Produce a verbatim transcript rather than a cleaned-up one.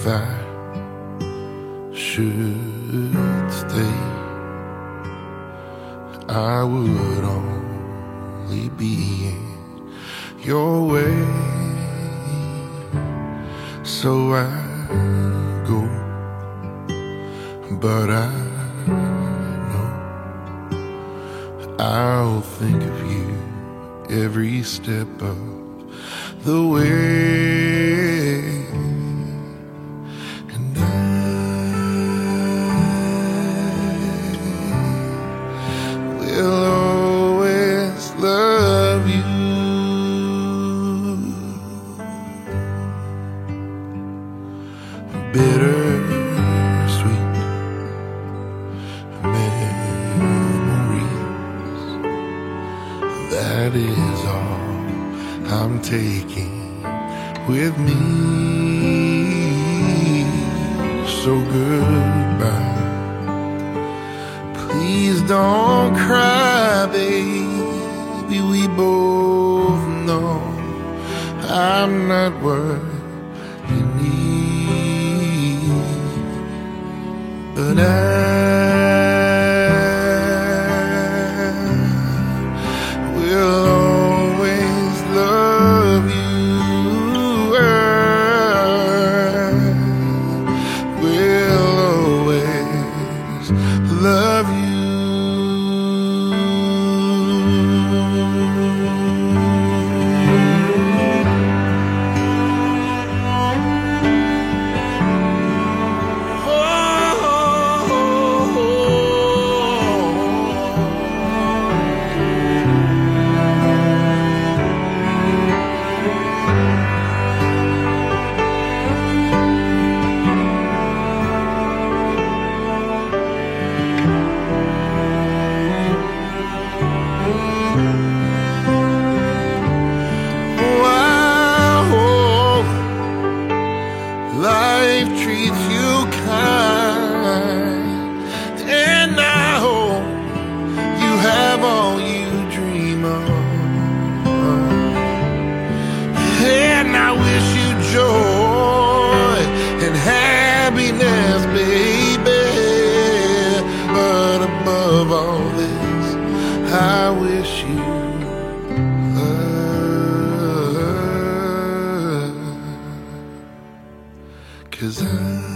if I should stay, I would only be in your way. So I go, but I know I'll think of you every step of the way. And I will always love you. Bittersweet memories, that is all I'm taking with me. So goodbye, please don't cry, baby. We both know I'm not what you need, but I will always love you. I will always love you. Life treats you kind, and I hope you have all you dream of, and I wish you joy and happiness, baby. But above all this, I wish you love, 'cause I